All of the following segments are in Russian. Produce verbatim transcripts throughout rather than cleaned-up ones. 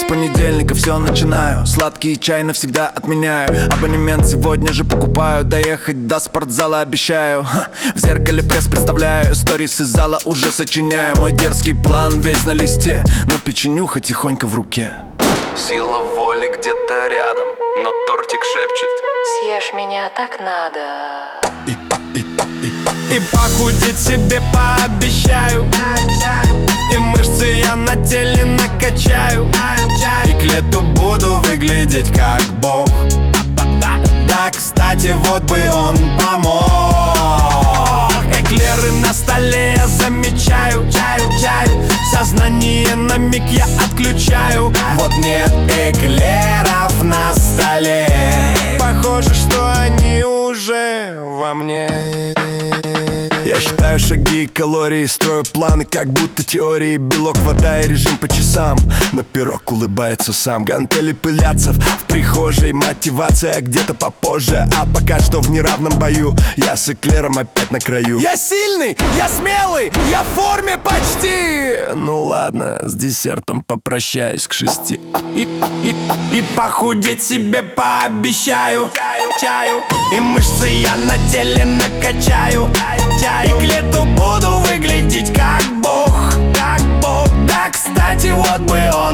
понедельника все начинаю. Сладкий чай навсегда отменяю. Абонемент сегодня же покупаю. Доехать до спортзала обещаю. Ха, в зеркале пресс представляю. Сторис из зала уже сочиняю. Мой дерзкий план весь на листе, но печенюха тихонько в руке. Сила воли где-то рядом, но тортик шепчет: съешь меня, так надо. И, и, и, и похудеть себе пообещаю. И мышцы я на теле накачаю. И к лету буду выглядеть как бог. Да, кстати, вот бы он помог. Эклеры на столе я замечаю. Чаю, чаю. Сознание на миг я отключаю. Вот нет эклеров на столе. Похоже, что они уже во мне. Я считаю шаги и калории, строю планы, как будто теории. Белок, вода и режим по часам, но пирог улыбается сам. Гантели пылятся в прихожей, мотивация где-то попозже. А пока что в неравном бою я с эклером опять на краю. Я сильный, я смелый, я в форме почти. Ну ладно, с десертом попрощаюсь к шести. И, и, и похудеть себе пообещаю. Чаю, и мышцы я на теле накачаю. И к лету буду выглядеть как бог, как бог. Да, кстати, вот бы он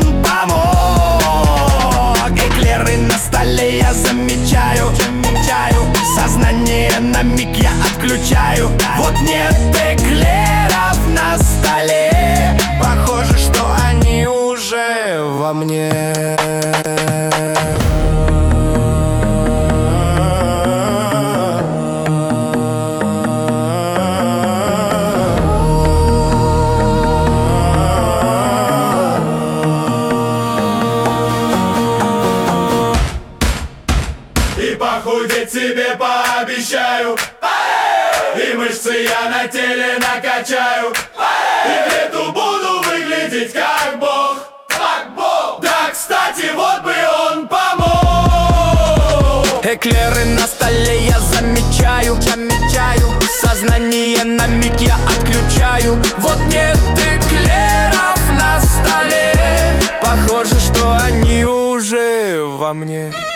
помог. Эклеры на столе я замечаю. Сознание на миг я отключаю. Вот нет эклеров на столе. Похоже, что они уже во мне. И похудеть себе пообещаю. И мышцы я на теле накачаю. И к лету буду выглядеть как бог, как бог. Да, кстати, вот бы он помог. Эклеры на столе я замечаю, замечаю. Сознание на миг я отключаю. Вот нет эклеров на столе. Похоже, что они уже во мне.